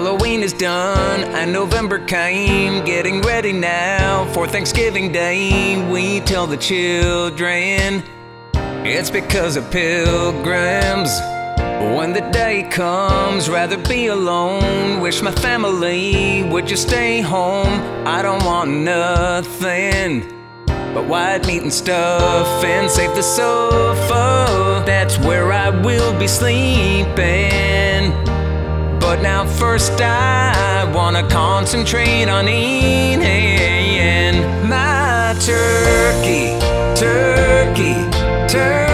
Halloween is done and November came. Getting ready now for Thanksgiving Day. We tell the children it's because of pilgrims. When the day comes, rather be alone. Wish my family would just stay home. I don't want nothing but white meat and stuffing. Save the sofa, that's where I will be sleeping. But now first I wanna concentrate on eating my turkey, turkey, turkey.